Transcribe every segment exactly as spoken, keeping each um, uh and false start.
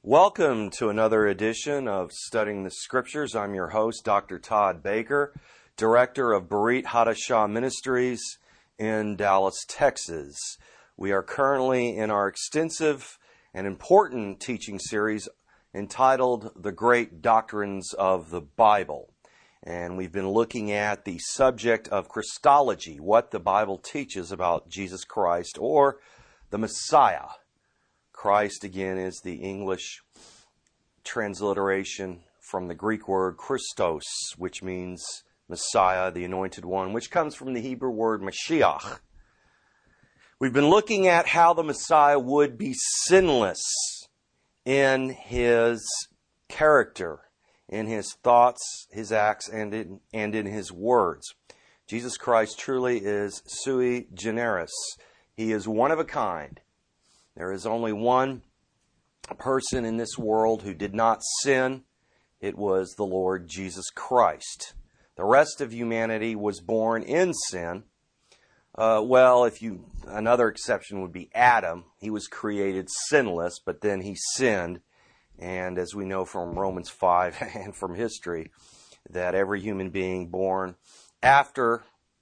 Welcome to another edition of Studying the Scriptures. I'm your host, Doctor Todd Baker, Director of Berit Hadashah Ministries in Dallas, Texas. We are currently in our extensive and important teaching series entitled The Great Doctrines of the Bible. And we've been looking at the subject of Christology, what the Bible teaches about Jesus Christ or the Messiah. Christ, again, is the English transliteration from the Greek word Christos, which means Messiah, the Anointed One, which comes from the Hebrew word Mashiach. We've been looking at how the Messiah would be sinless in his character, in his thoughts, his acts, and in, and in his words. Jesus Christ truly is sui generis. He is one of a kind. There is only one person in this world who did not sin. It was the Lord Jesus Christ. The rest of humanity was born in sin. Uh, well, if you another exception would be Adam. He was created sinless, but then he sinned. And as we know from Romans five and from history, that every human being born after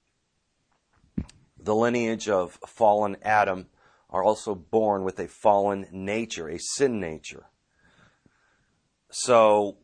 the lineage of fallen Adam are also born with a fallen nature, a sin nature. So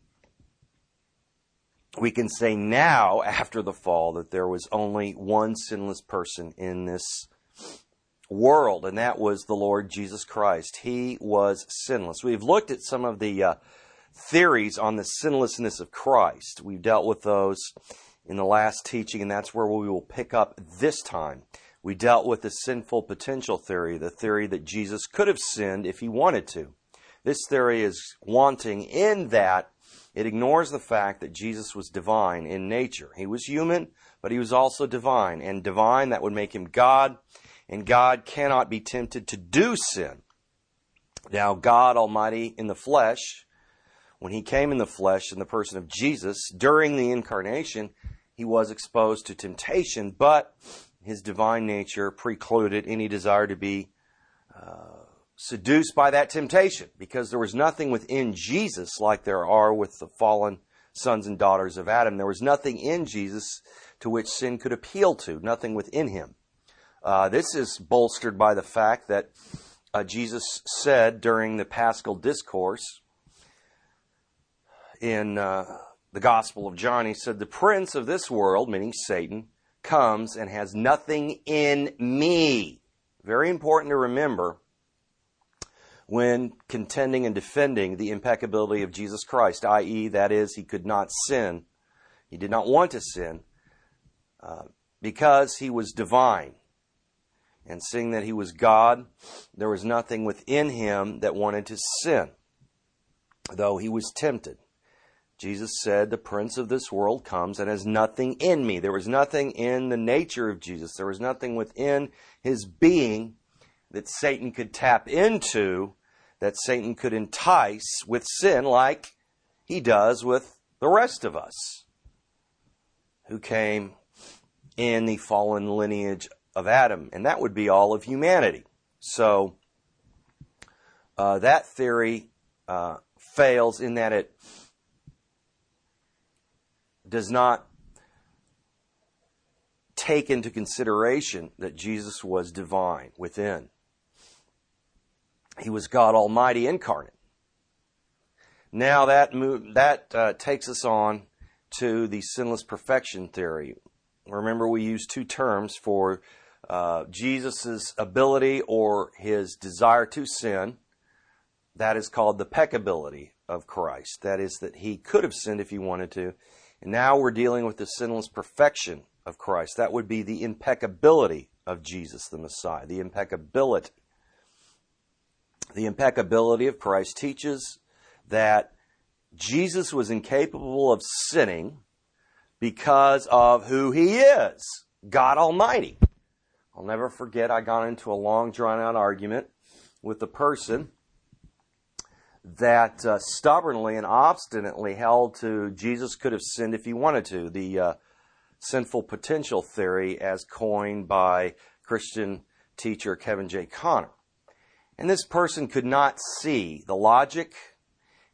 we can say now, after the fall, that there was only one sinless person in this world, and that was the Lord Jesus Christ. He was sinless. We've looked at some of the uh, theories on the sinlessness of Christ. We've dealt with those in the last teaching, and that's where we will pick up this time. We dealt with the sinful potential theory, the theory that Jesus could have sinned if he wanted to. This theory is wanting in that it ignores the fact that Jesus was divine in nature. He was human, but he was also divine. And divine, that would make him God, and God cannot be tempted to do sin. Now, God Almighty in the flesh, when he came in the flesh in the person of Jesus, during the incarnation, he was exposed to temptation, but his divine nature precluded any desire to be uh, seduced by that temptation, because there was nothing within Jesus like there are with the fallen sons and daughters of Adam. There was nothing in Jesus to which sin could appeal to, nothing within him. Uh, this is bolstered by the fact that uh, Jesus said during the Paschal Discourse in uh, the Gospel of John, he said, "The prince of this world," meaning Satan, "comes and has nothing in me." Very important to remember when contending and defending the impeccability of Jesus Christ, that is, that is, he could not sin. He did not want to sin uh, because he was divine. And seeing that he was God, there was nothing within him that wanted to sin, though he was tempted. Jesus said, "The prince of this world comes and has nothing in me." There was nothing in the nature of Jesus. There was nothing within his being that Satan could tap into, that Satan could entice with sin like he does with the rest of us who came in the fallen lineage of Adam. And that would be all of humanity. So uh, that theory uh, fails in that it does not take into consideration that Jesus was divine within. He was God Almighty incarnate. Now that move, that uh, takes us on to the sinless perfection theory. Remember, we use two terms for uh, Jesus' ability or his desire to sin. That is called the peccability of Christ. That is, that he could have sinned if he wanted to. And now we're dealing with the sinless perfection of Christ. That would be the impeccability of Jesus, the Messiah. The impeccability. The impeccability of Christ teaches that Jesus was incapable of sinning because of who he is, God Almighty. I'll never forget, I got into a long, drawn-out argument with a person that uh, stubbornly and obstinately held to Jesus could have sinned if he wanted to, the uh, sinful potential theory as coined by Christian teacher Kevin J. Conner. And this person could not see the logic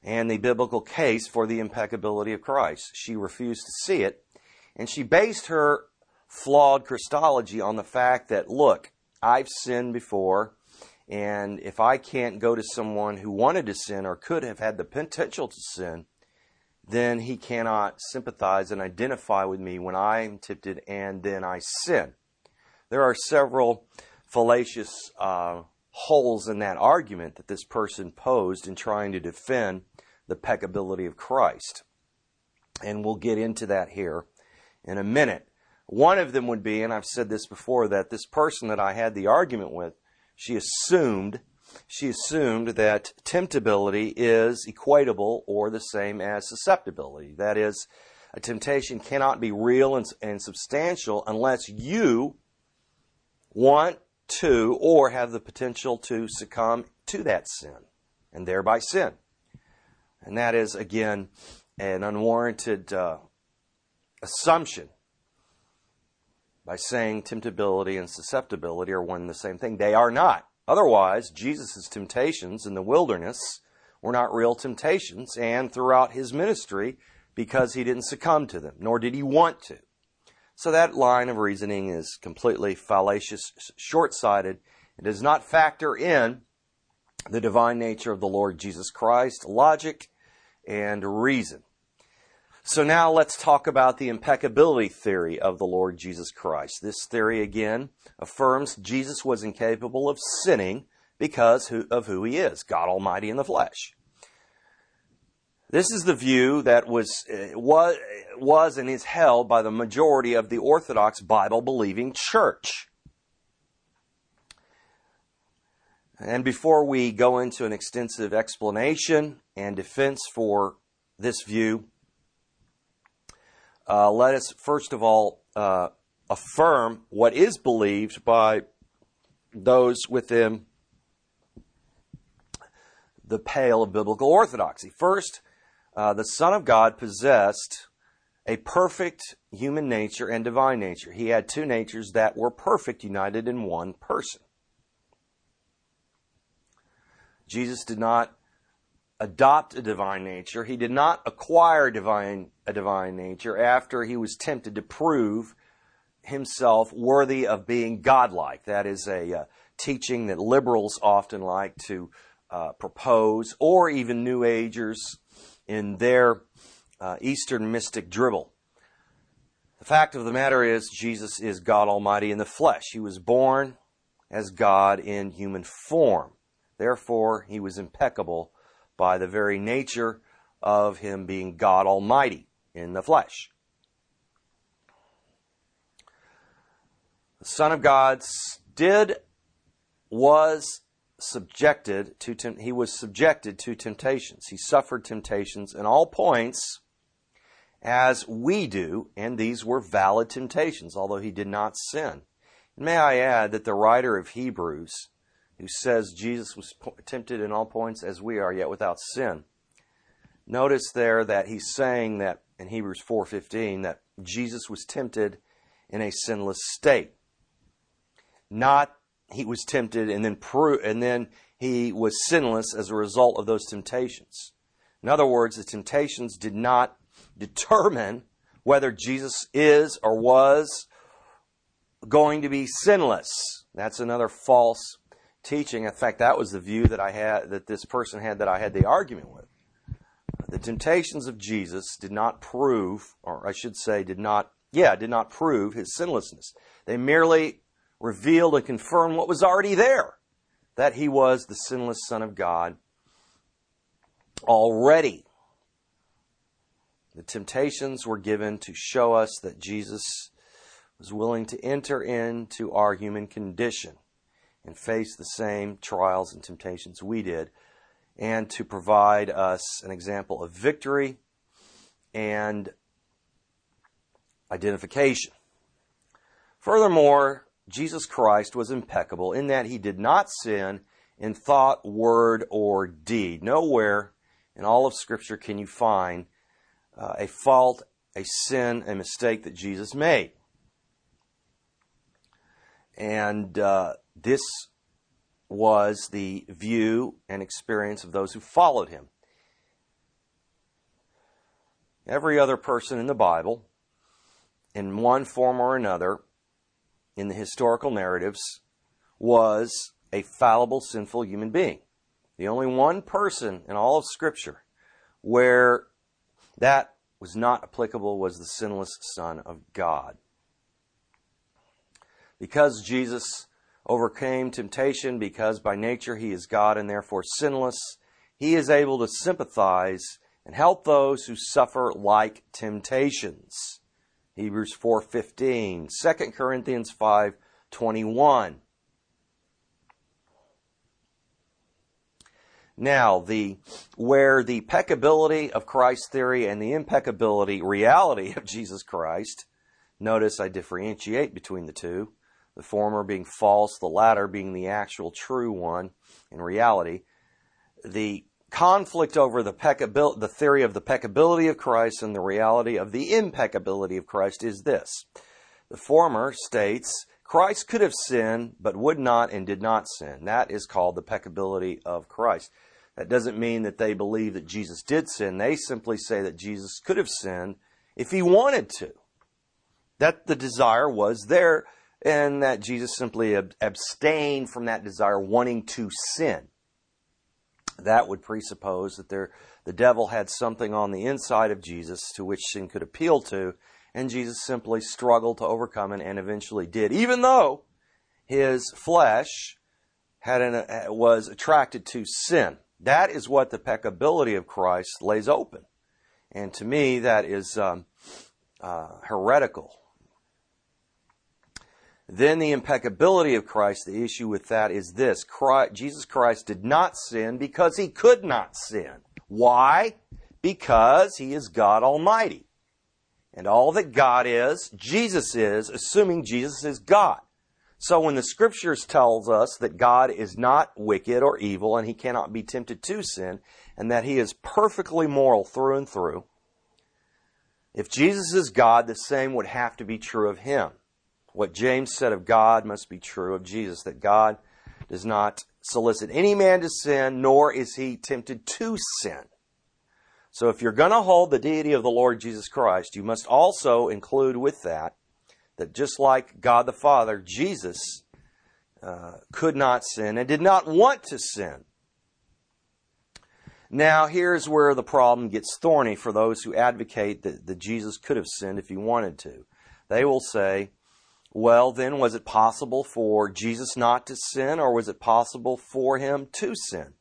and the biblical case for the impeccability of Christ. She refused to see it, and she based her flawed Christology on the fact that, look, I've sinned before, and if I can't go to someone who wanted to sin or could have had the potential to sin, then he cannot sympathize and identify with me when I'm tempted and then I sin. There are several fallacious uh, holes in that argument that this person posed in trying to defend the peccability of Christ. And we'll get into that here in a minute. One of them would be, and I've said this before, that this person that I had the argument with, she assumed, she assumed that temptability is equatable or the same as susceptibility. That is, a temptation cannot be real and, and substantial unless you want to or have the potential to succumb to that sin and thereby sin. And that is, again, an unwarranted uh, assumption by saying temptability and susceptibility are one and the same thing. They are not. Otherwise, Jesus' temptations in the wilderness were not real temptations, and throughout his ministry, because he didn't succumb to them, nor did he want to. So that line of reasoning is completely fallacious, short-sighted. It does not factor in the divine nature of the Lord Jesus Christ, logic, and reason. So now let's talk about the impeccability theory of the Lord Jesus Christ. This theory, again, affirms Jesus was incapable of sinning because of who he is, God Almighty in the flesh. This is the view that was, was, was and is held by the majority of the Orthodox Bible-believing church. And before we go into an extensive explanation and defense for this view, uh, let us first of all uh, affirm what is believed by those within the pale of biblical orthodoxy. First, uh, the Son of God possessed a perfect human nature and divine nature. He had two natures that were perfect, united in one person. Jesus did not adopt a divine nature. He did not acquire divine, a divine nature after he was tempted to prove himself worthy of being godlike. That is a uh, teaching that liberals often like to uh, propose, or even New Agers in their uh, Eastern mystic dribble. The fact of the matter is, Jesus is God Almighty in the flesh. He was born as God in human form. Therefore, he was impeccable by the very nature of him being God Almighty in the flesh. The Son of God did, was subjected to, he was subjected to temptations. He suffered temptations in all points as we do, and these were valid temptations, although he did not sin. And may I add that the writer of Hebrews, who says Jesus was tempted in all points as we are, yet without sin. Notice there that he's saying that in Hebrews four fifteen that Jesus was tempted in a sinless state. Not he was tempted and then pro- and then he was sinless as a result of those temptations. In other words, the temptations did not determine whether Jesus is or was going to be sinless. That's another false teaching. In fact, that was the view that I had, that this person had, that I had the argument with. The temptations of Jesus did not prove, or I should say did not, yeah, did not prove his sinlessness. They merely revealed and confirmed what was already there, that he was the sinless Son of God already. The temptations were given to show us that Jesus was willing to enter into our human condition and face the same trials and temptations we did, and to provide us an example of victory and identification. Furthermore, Jesus Christ was impeccable in that he did not sin in thought, word, or deed. Nowhere in all of Scripture can you find uh, a fault, a sin, a mistake that Jesus made. And uh, this was the view and experience of those who followed him. Every other person in the Bible, in one form or another, in the historical narratives, was a fallible, sinful human being. The only one person in all of Scripture where that was not applicable was the sinless Son of God. Because Jesus overcame temptation, because by nature he is God and therefore sinless, he is able to sympathize and help those who suffer like temptations. Hebrews four fifteen, Second Corinthians five twenty-one. Now, the where the peccability of Christ theory and the impeccability reality of Jesus Christ, notice I differentiate between the two, the former being false, the latter being the actual true one in reality. The conflict over the peccabil- the theory of the peccability of Christ and the reality of the impeccability of Christ is this. The former states, Christ could have sinned, but would not and did not sin. That is called the peccability of Christ. That doesn't mean that they believe that Jesus did sin. They simply say that Jesus could have sinned if he wanted to. That the desire was there, and that Jesus simply ab- abstained from that desire wanting to sin. That would presuppose that there, the devil had something on the inside of Jesus to which sin could appeal to, and Jesus simply struggled to overcome it and eventually did, even though his flesh had an, was attracted to sin. That is what the peccability of Christ lays open. And to me, that is um, uh, heretical. Then the impeccability of Christ, the issue with that is this. Christ, Jesus Christ did not sin because he could not sin. Why? Because he is God Almighty. And all that God is, Jesus is, assuming Jesus is God. So when the Scriptures tells us that God is not wicked or evil and he cannot be tempted to sin, and that he is perfectly moral through and through, if Jesus is God, the same would have to be true of him. What James said of God must be true of Jesus, that God does not solicit any man to sin, nor is he tempted to sin. So if you're going to hold the deity of the Lord Jesus Christ, you must also include with that, that just like God the Father, Jesus uh, could not sin and did not want to sin. Now, here's where the problem gets thorny for those who advocate that, that Jesus could have sinned if he wanted to. They will say, well, then, was it possible for Jesus not to sin, or was it possible for him to sin?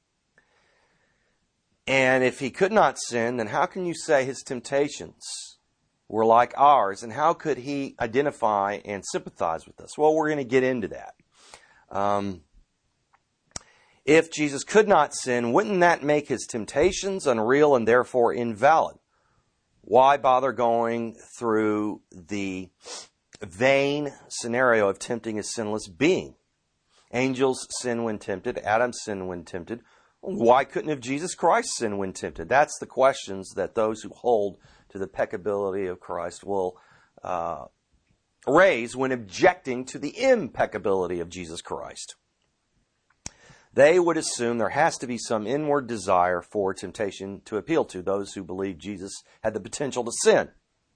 And if he could not sin, then how can you say his temptations were like ours, and how could he identify and sympathize with us? Well, we're going to get into that. Um, if Jesus could not sin, wouldn't that make his temptations unreal and therefore invalid? Why bother going through the vain scenario of tempting a sinless being? Angels sin when tempted. Adam sinned when tempted. Why couldn't have Jesus Christ sin when tempted? That's the questions that those who hold to the peccability of Christ will uh, raise when objecting to the impeccability of Jesus Christ. They would assume there has to be some inward desire for temptation to appeal to those who believe Jesus had the potential to sin.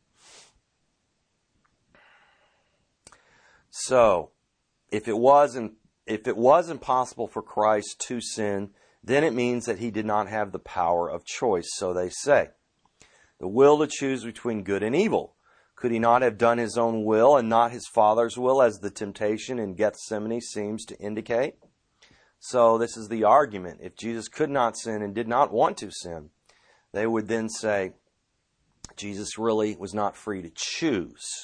So, if it wasn't, if it was impossible for Christ to sin, then it means that he did not have the power of choice, so they say. The will to choose between good and evil. Could he not have done his own will and not his Father's will, as the temptation in Gethsemane seems to indicate? So this is the argument. If Jesus could not sin and did not want to sin, they would then say Jesus really was not free to choose.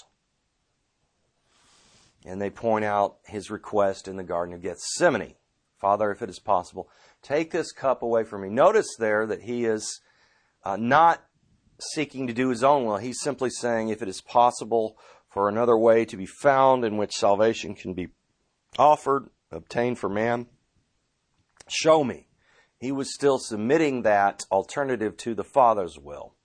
And they point out his request in the Garden of Gethsemane. Father, if it is possible, take this cup away from me. Notice there that he is uh, not seeking to do his own will. He's simply saying, if it is possible for another way to be found in which salvation can be offered, obtained for man, show me. He was still submitting that alternative to the Father's will.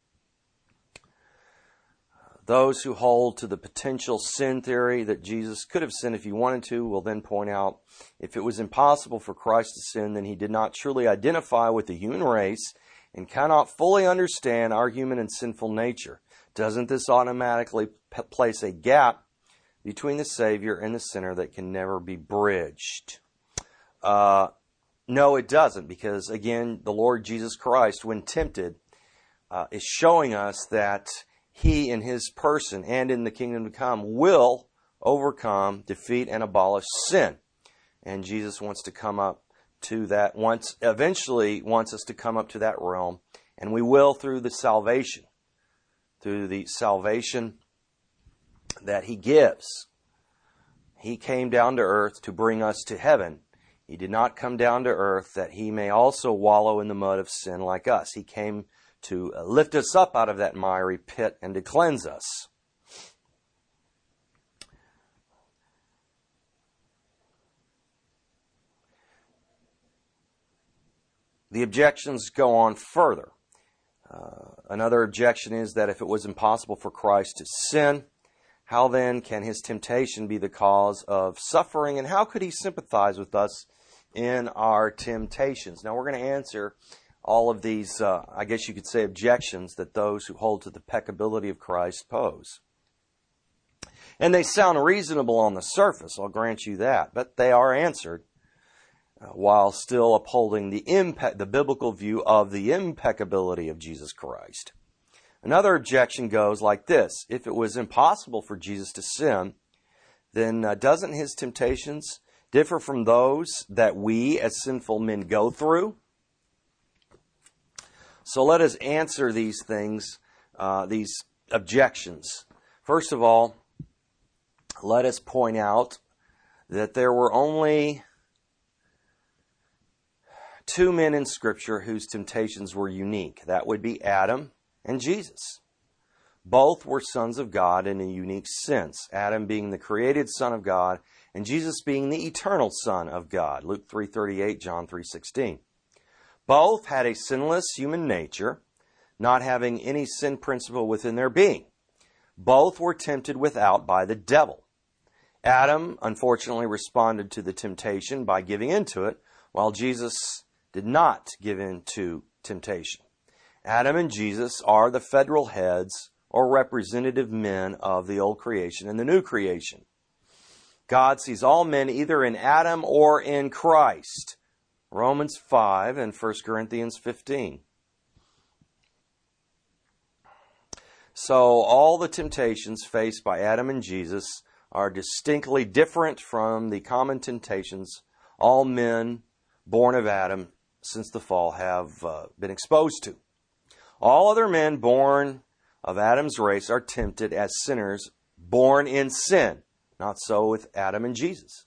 Those who hold to the potential sin theory that Jesus could have sinned if he wanted to will then point out, if it was impossible for Christ to sin, then he did not truly identify with the human race, and cannot fully understand our human and sinful nature. Doesn't this automatically p- place a gap between the Savior and the sinner that can never be bridged? Uh, no, it doesn't, because again, the Lord Jesus Christ, when tempted, uh, is showing us that He in His person and in the kingdom to come will overcome, defeat, and abolish sin. And Jesus wants to come up to that, once, eventually wants us to come up to that realm, and we will through the salvation, through the salvation that He gives. He came down to earth to bring us to heaven. He did not come down to earth that He may also wallow in the mud of sin like us. He came to lift us up out of that miry pit and to cleanse us. The objections go on further. Uh, another objection is that if it was impossible for Christ to sin, how then can His temptation be the cause of suffering, and how could He sympathize with us in our temptations? Now, we're going to answer all of these, uh, I guess you could say, objections that those who hold to the peccability of Christ pose. And they sound reasonable on the surface, I'll grant you that, but they are answered uh, while still upholding the impe- the biblical view of the impeccability of Jesus Christ. Another objection goes like this: if it was impossible for Jesus to sin, then uh, doesn't His temptations differ from those that we as sinful men go through? So let us answer these things, uh, these objections. First of all, let us point out that there were only two men in Scripture whose temptations were unique. That would be Adam and Jesus. Both were sons of God in a unique sense. Adam being the created Son of God, and Jesus being the eternal Son of God. Luke three thirty-eight, John three sixteen. Both had a sinless human nature, not having any sin principle within their being. Both were tempted without by the devil. Adam, unfortunately, responded to the temptation by giving in to it, while Jesus did not give in to temptation. Adam and Jesus are the federal heads or representative men of the old creation and the new creation. God sees all men either in Adam or in Christ. Romans five and First Corinthians fifteen. So all the temptations faced by Adam and Jesus are distinctly different from the common temptations all men born of Adam since the fall have uh, been exposed to. All other men born of Adam's race are tempted as sinners born in sin. Not so with Adam and Jesus.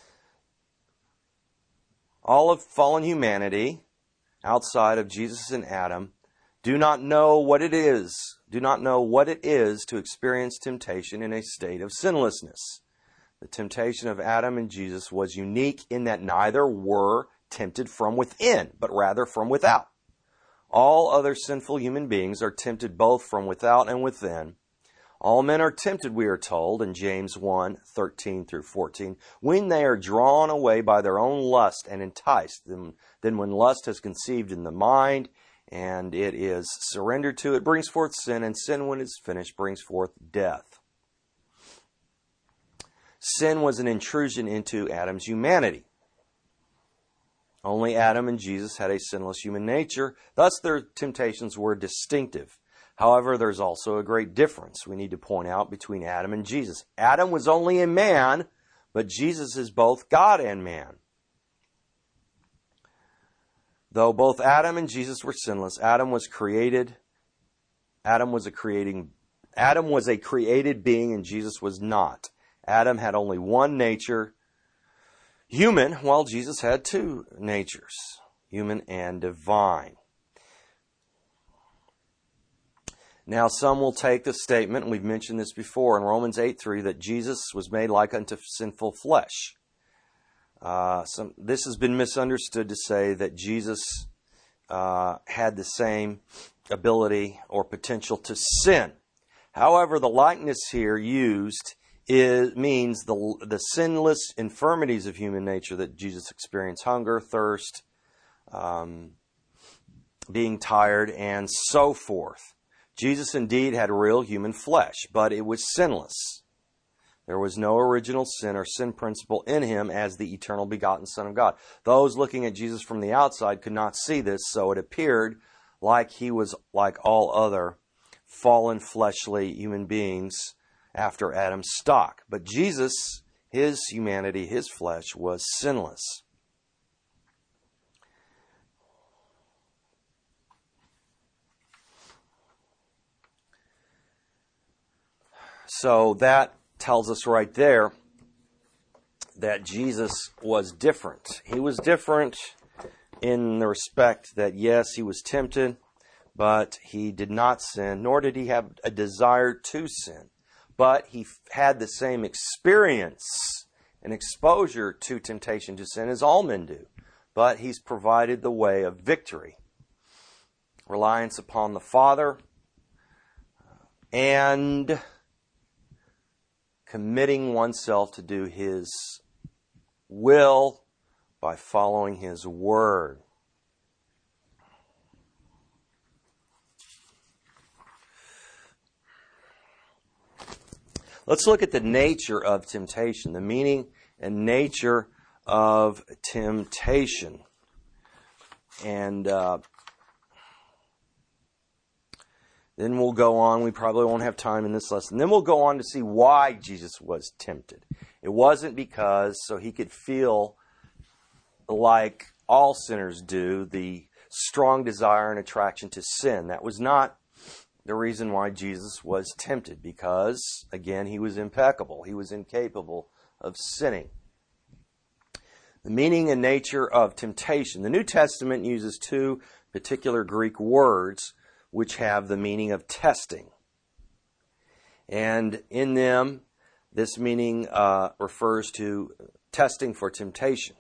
All of fallen humanity, outside of Jesus and Adam, do not know what it is, do not know what it is to experience temptation in a state of sinlessness. The temptation of Adam and Jesus was unique in that neither were tempted from within, but rather from without. All other sinful human beings are tempted both from without and within. All men are tempted, we are told, in James one, thirteen through fourteen, when they are drawn away by their own lust and enticed. Then, then when lust has conceived in the mind, and it is surrendered to, it brings forth sin, and sin, when it is finished, brings forth death. Sin was an intrusion into Adam's humanity. Only Adam and Jesus had a sinless human nature, thus their temptations were distinctive. However, there's also a great difference we need to point out between Adam and Jesus. Adam was only a man, but Jesus is both God and man. Though both Adam and Jesus were sinless, Adam was created. Adam was a creating Adam was a created being and Jesus was not. Adam had only one nature, human, while Jesus had two natures, human and divine. Now, some will take the statement, and we've mentioned this before in Romans eight three, that Jesus was made like unto sinful flesh. Uh, some, this has been misunderstood to say that Jesus uh, had the same ability or potential to sin. However, the likeness here used is, means the, the sinless infirmities of human nature that Jesus experienced: hunger, thirst, um, being tired, and so forth. Jesus indeed had real human flesh, but it was sinless. There was no original sin or sin principle in him as the eternal begotten Son of God. Those looking at Jesus from the outside could not see this, so it appeared like he was like all other fallen fleshly human beings after Adam's stock. But Jesus, his humanity, his flesh, was sinless. So that tells us right there that Jesus was different. He was different in the respect that, yes, he was tempted, but he did not sin, nor did he have a desire to sin. But he had the same experience and exposure to temptation to sin as all men do. But he's provided the way of victory. Reliance upon the Father and committing oneself to do his will by following his word. Let's look at the nature of temptation, the meaning and nature of temptation. And uh, then we'll go on. We probably won't have time in this lesson. Then we'll go on to see why Jesus was tempted. It wasn't because so he could feel like all sinners do, the strong desire and attraction to sin. That was not the reason why Jesus was tempted, because, again, he was impeccable. He was incapable of sinning. The meaning and nature of temptation. The New Testament uses two particular Greek words which have the meaning of testing. And in them, this meaning uh, refers to testing for temptation.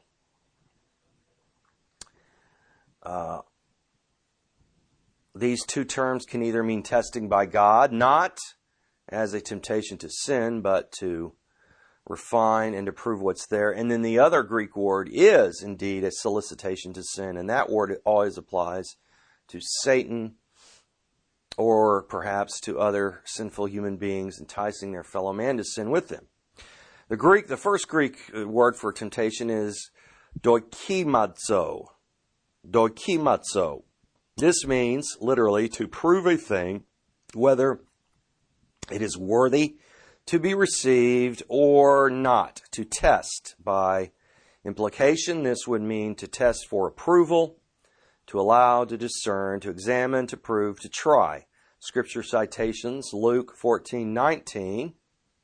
Uh, these two terms can either mean testing by God, not as a temptation to sin, but to refine and to prove what's there. And then the other Greek word is indeed a solicitation to sin, and that word always applies to Satan or perhaps to other sinful human beings enticing their fellow man to sin with them. The Greek, the first Greek word for temptation is dokimazo. Dokimazo. This means literally to prove a thing, whether it is worthy to be received or not. To test. By implication, this would mean to test for approval, to allow, to discern, to examine, to prove, to try. Scripture citations, Luke fourteen nineteen,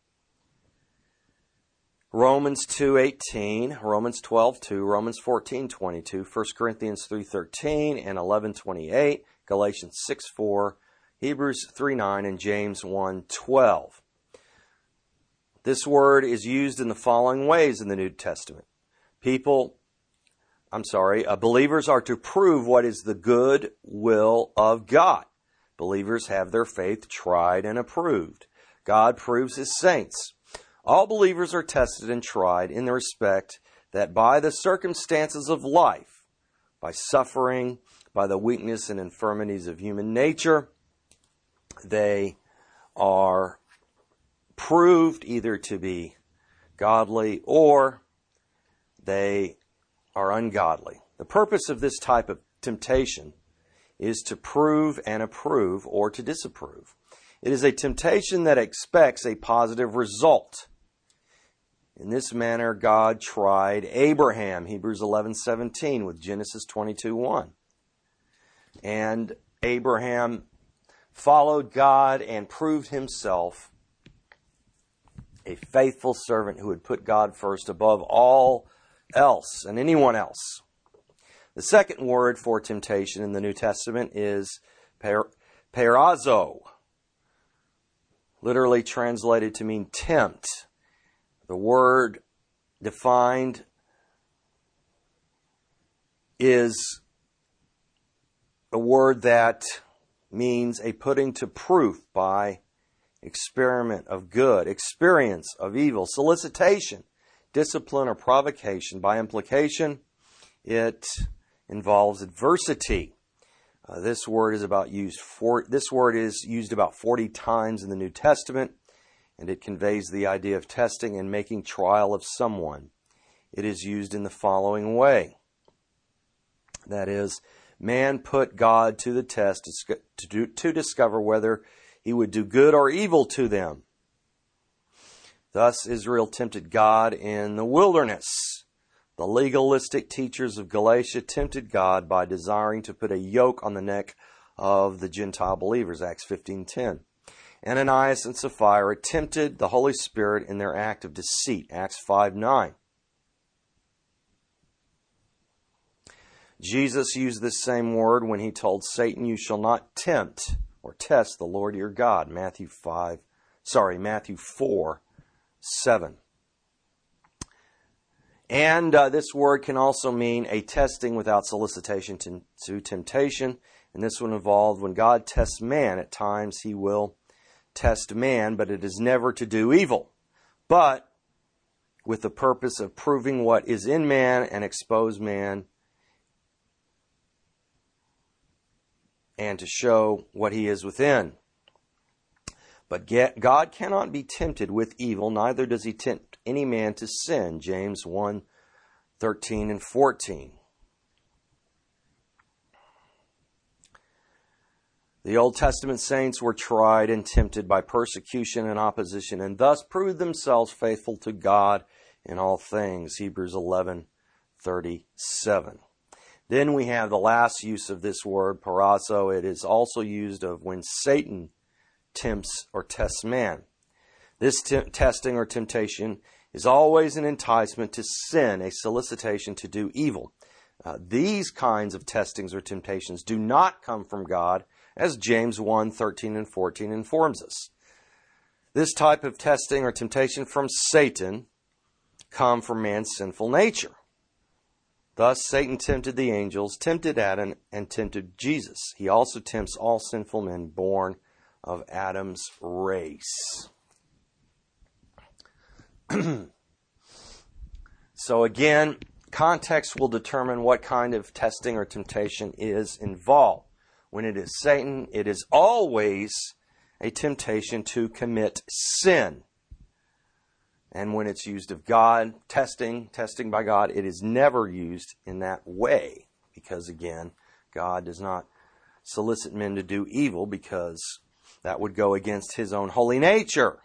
Romans two eighteen, Romans twelve two, Romans fourteen twenty-two, First Corinthians three thirteen and eleven twenty-eight, Galatians six four, Hebrews three nine, and James one twelve. This word is used in the following ways in the New Testament. People I'm sorry, uh, believers are to prove what is the good will of God. Believers have their faith tried and approved. God proves his saints. All believers are tested and tried in the respect that by the circumstances of life, by suffering, by the weakness and infirmities of human nature, they are proved either to be godly or they are ungodly. The purpose of this type of temptation is to prove and approve or to disapprove. It is a temptation that expects a positive result. In this manner, God tried Abraham, Hebrews eleven seventeen, with Genesis twenty-two one. And Abraham followed God and proved himself a faithful servant who would put God first above all else and anyone else. The second word for temptation in the New Testament is per, perazo, literally translated to mean tempt. The word defined is a word that means a putting to proof by experiment of good, experience of evil, solicitation, discipline, or provocation. By implication, it involves adversity. Uh, this word is about used for this word is used about forty times in the New Testament, and it conveys the idea of testing and making trial of someone. It is used in the following way. That is, man put God to the test to, to, do, to discover whether he would do good or evil to them. Thus, Israel tempted God in the wilderness. The legalistic teachers of Galatia tempted God by desiring to put a yoke on the neck of the Gentile believers, Acts fifteen ten. Ananias and Sapphira tempted the Holy Spirit in their act of deceit, Acts five nine. Jesus used this same word when he told Satan, "You shall not tempt or test the Lord your God," Matthew five, sorry, Matthew four seven. And uh, this word can also mean a testing without solicitation to, to temptation. And this one involved when God tests man. At times he will test man, but it is never to do evil, but with the purpose of proving what is in man and expose man, and to show what he is within. But God cannot be tempted with evil, neither does he tempt any man to sin, James one thirteen and fourteen. The Old Testament saints were tried and tempted by persecution and opposition, and thus proved themselves faithful to God in all things, Hebrews eleven thirty-seven. Then we have the last use of this word, parazo. It is also used of when Satan tempts or tests man. This t- testing or temptation is always an enticement to sin, a solicitation to do evil. Uh, these kinds of testings or temptations do not come from God, as James one thirteen and fourteen informs us. This type of testing or temptation from Satan come from man's sinful nature. Thus, Satan tempted the angels, tempted Adam, and tempted Jesus. He also tempts all sinful men born of Adam's race. So again, context will determine what kind of testing or temptation is involved. When it is Satan, it is always a temptation to commit sin. And when it's used of God, testing, testing by God, it is never used in that way. Because again, God does not solicit men to do evil, because that would go against his own holy nature.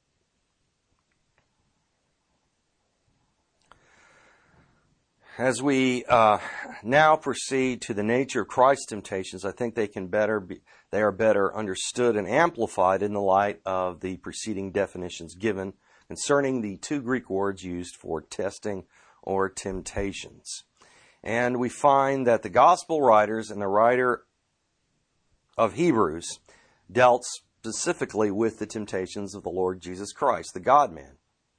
As we uh, now proceed to the nature of Christ's temptations, I think they can better be, they are better understood and amplified in the light of the preceding definitions given concerning the two Greek words used for testing or temptations. And we find that the gospel writers and the writer of Hebrews dealt specifically with the temptations of the Lord Jesus Christ, the God-man.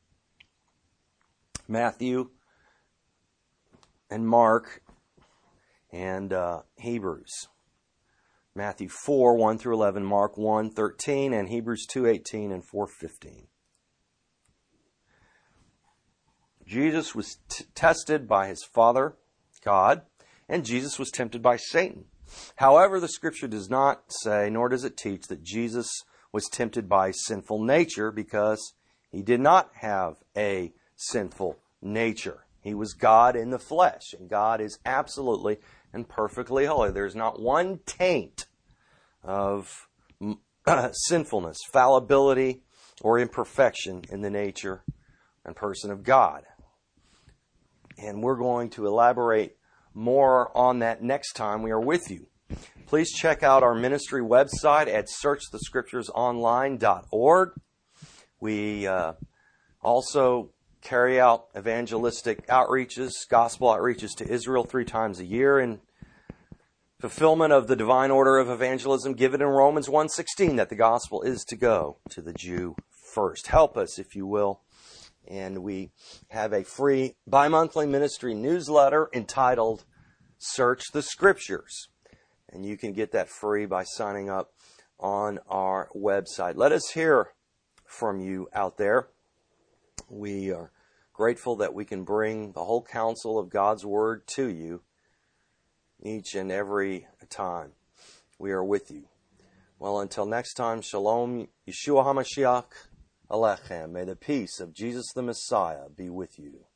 Matthew and Mark and uh, Hebrews. Matthew four, one through eleven, Mark one, thirteen, and Hebrews two, eighteen and four, fifteen. Jesus was t- tested by his Father, God, and Jesus was tempted by Satan. However, the Scripture does not say, nor does it teach, that Jesus was tempted by sinful nature, because he did not have a sinful nature. He was God in the flesh, and God is absolutely and perfectly holy. There's not one taint of uh, sinfulness, fallibility, or imperfection in the nature and person of God. And we're going to elaborate more on that next time we are with you. Please check out our ministry website at search the scriptures online dot org. We uh, also carry out evangelistic outreaches, gospel outreaches to Israel three times a year in fulfillment of the divine order of evangelism given in Romans one sixteen, that the gospel is to go to the Jew first. Help us, if you will. And we have a free bi-monthly ministry newsletter entitled Search the Scriptures. And you can get that free by signing up on our website. Let us hear from you out there. We are grateful that we can bring the whole counsel of God's Word to you each and every time. we are with you. Well, until next time, Shalom, Yeshua HaMashiach, Alechem. May the peace of Jesus the Messiah be with you.